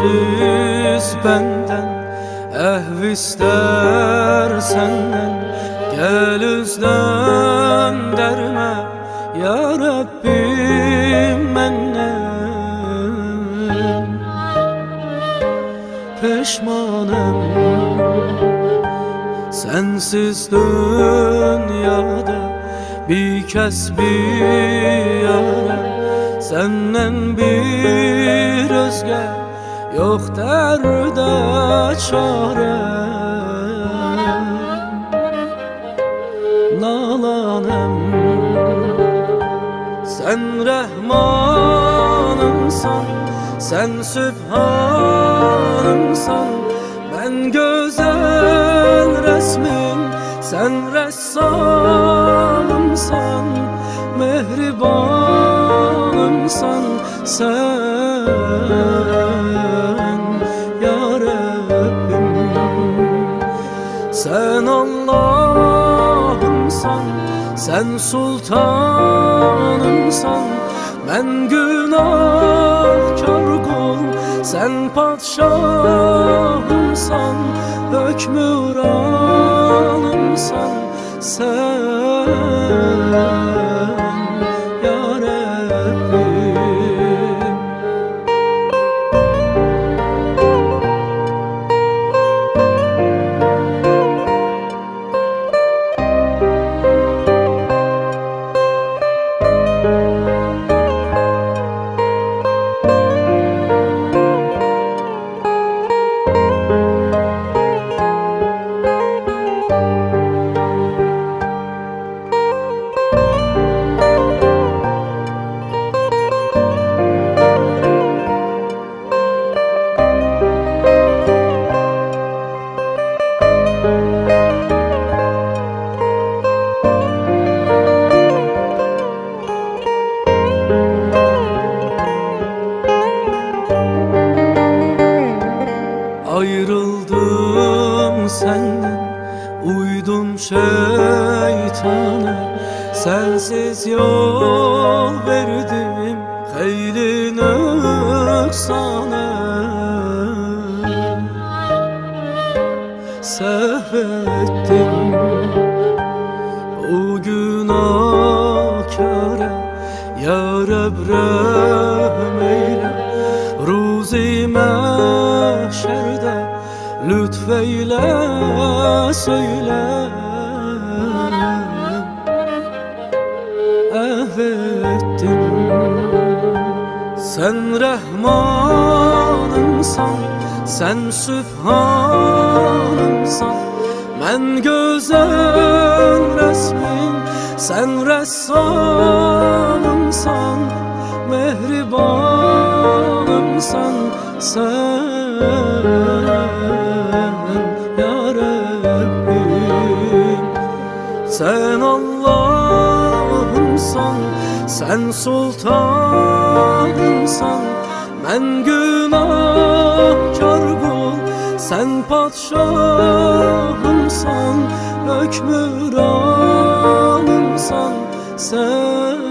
aciz benden, ehv ister senden. Gel üzden derme ya Rabbim mennem. Peşmanım sensiz dünyada, bir kez bir yara. Senden bir özge yok derde çare. Nalanım sen Rahmanımsan, sen Sübhanımsan. Ben güzel resmin, sen ressamımsan. Mehribanımsan sen ya Rabbim. Sen Allah'ımsan, sen sultanımsan. Ben günahkar kul, sen padşahımsan. Hükmüranımsan sen ya Rabbim. Ayrıldım senden, uydum şeytana. Sensiz yol verdim hayli nöksana. Sehvettim o günahkâra. Ya Rab rehm eyle, ruzi mahşerde lütfeyle söyle. Ehvettim sen Rahmanımsan, sen Sübhanımsan. Ben güzel resmin, sen ressamımsan. Mehribanımsan sen ya Rabbim. Sen Allah'ımsan, sen sultanımsan. Ben günahkar kul, sen padşahımsan. Hükmüranımsan sen